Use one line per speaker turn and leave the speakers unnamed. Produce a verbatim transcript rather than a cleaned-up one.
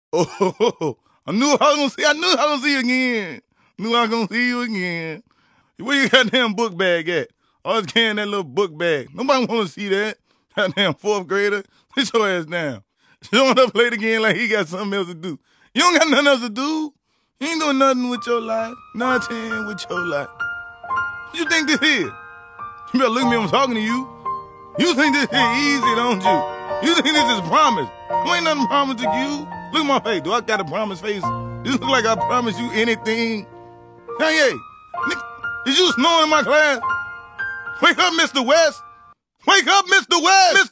Oh, I knew I was gonna see. I knew I was gonna see you again. Knew I was gonna see you again. Where your goddamn book bag at? Always carrying that little book bag. Nobody want to see that. Goddamn fourth grader. Sit your ass down. Showing up late again like he got something else to do. You don't got nothing else to do. You ain't doing nothing with your life. Nothing with your life. What you think this is? You better look at me when I'm talking to you. You think this is easy, don't you? You think this is promise. There ain't nothing promised to you. Look at my face. Do I got a promise face? This look like I promise you anything. Kanye, nigga, is you snoring in my class? Wake up, Mister West. Wake up, Mister West.